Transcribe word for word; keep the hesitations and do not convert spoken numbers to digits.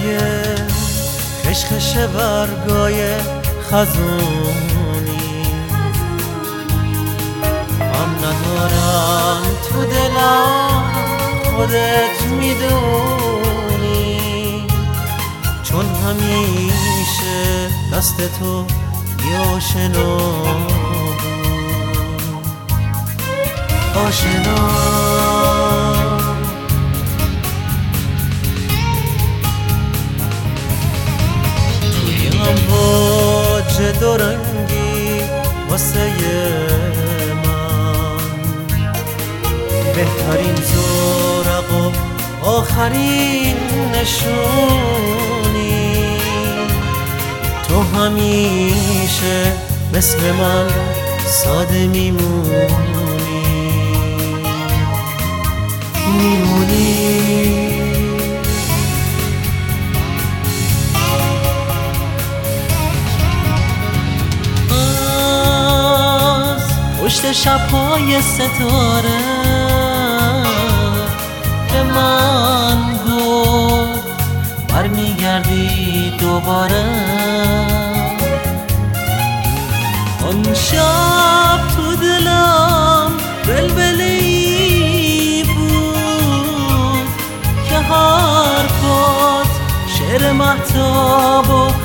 صدای خشخش برگای خزونی هم ندارم تو دلم خودت میدونی، چون همیشه دست تو بی آشنا بود آشنا. توی امواج دورنگی واسه من بهترین زورق و آخرین نشونی، تو همیشه مثل من ساده میمونی میمونی. از پشت شب‌های ستاره به من گفت برمیگردی دوباره. آن شب تو دلم بلبلی بود که حرفات شعر مهتاب و